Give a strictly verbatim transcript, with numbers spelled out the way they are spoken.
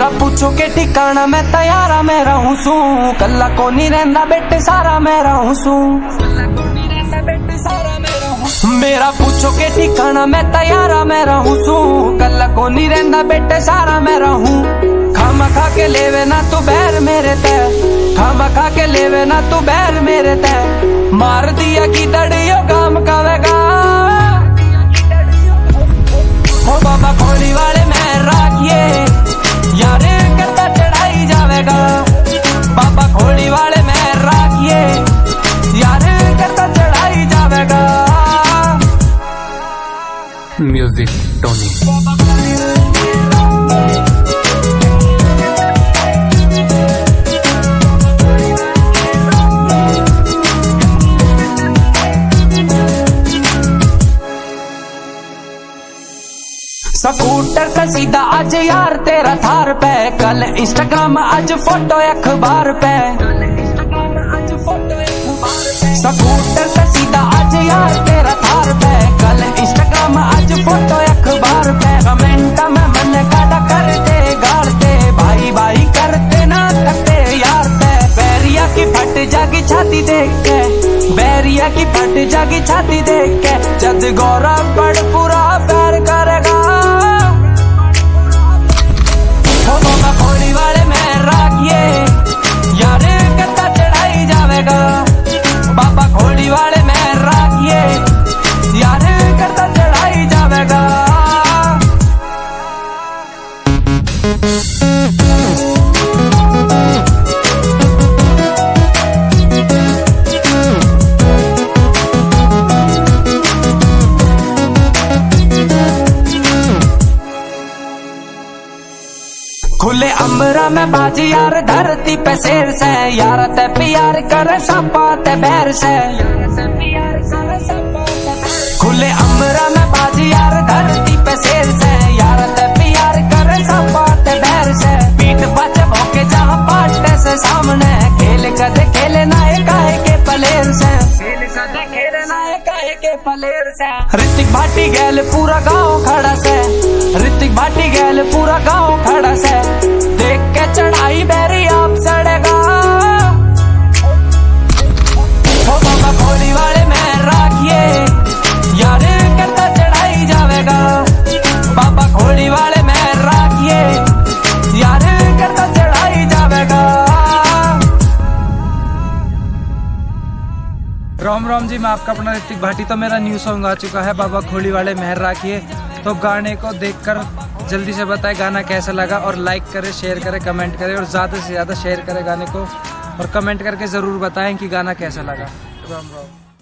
मेरा पूछो के ठिकाना मैं तैयारा मैं रहूं सू, कल्ला को नहीं रहंदा बेटे सारा मैं रहूं सू। मेरा पूछो के ठिकाना मैं तैयारा मैं रहूं सू, कल्ला को नहीं रहंदा बेटे सारा मैं रहूं। खामा खा के लेवे ना तू बैर मेरे ते, खामा खा के लेवे ना तू बैर मेरे ते। मार दिया की दड़ियो काम कावेगा हो बाबा खोली वाले मैं राखिए, यारे करता चढ़ाई जावेगा। बाबा खोली वाले मैं राखिए, यारे करता चढ़ाई जावेगा। Music Tony. स्कूटर का सीधा आज यार तेरा थार पे, कल इंस्टाग्राम आज फोटो अखबार पे। स्कूटर का सीधा आज यार तेरा थार पे, कल इंस्टाग्राम आज फोटो अखबार पे। कमेंट में मन काटा करते गाड़ते, भाई भाई करते ना करते यार पे। बैरिया की फट जागी छाती देख के, बैरिया की फट जागी छाती देख के। जद गौरव बड़ पूरा प्यार करेगा खोली वाले मैं राखिए, यारे करता चढ़ाई जावेगा। बाबा खोली वाले मैं राखिए, यारे करता चढ़ाई जावेगा। खुले अम्बरा में बाजी यार धरती पे शेर से, यार ते प्यार करे सपा ते बैर से। खुले अम्बरा में बाजी यार धरती पे शेर से, यार ते प्यार करे सपा ते बैर से। पीठ बच भौके जहाँ पाटे से सामने, खेल कदे खेले नाए काहे के पलेर से, खेल कदे खेले नाए काहे के पलेर से। ऋतिक भाटी गैल पूरा गाँव खड़ा से, ऋतिक भाटी गैल पूरा गाँव खड़ा से। देख के चढ़ाई बैरी आप सड़ेगा हो बाबा खोली वाले मैं राखिए, यारे करता चढ़ाई जावेगा। बाबा खोली वाले मैं राखिए, यारे करता चढ़ाई जावेगा। राम राम जी, मैं आपका अपना ऋतिक भाटी। तो मेरा न्यू सॉन्ग आ चुका है बाबा खोली वाले मेहर राखिए। तो गाने को देखकर जल्दी से बताएं गाना कैसा लगा, और लाइक करें, शेयर करें, कमेंट करें, और ज़्यादा से ज़्यादा शेयर करें गाने को, और कमेंट करके ज़रूर बताएं कि गाना कैसा लगा। राम राम।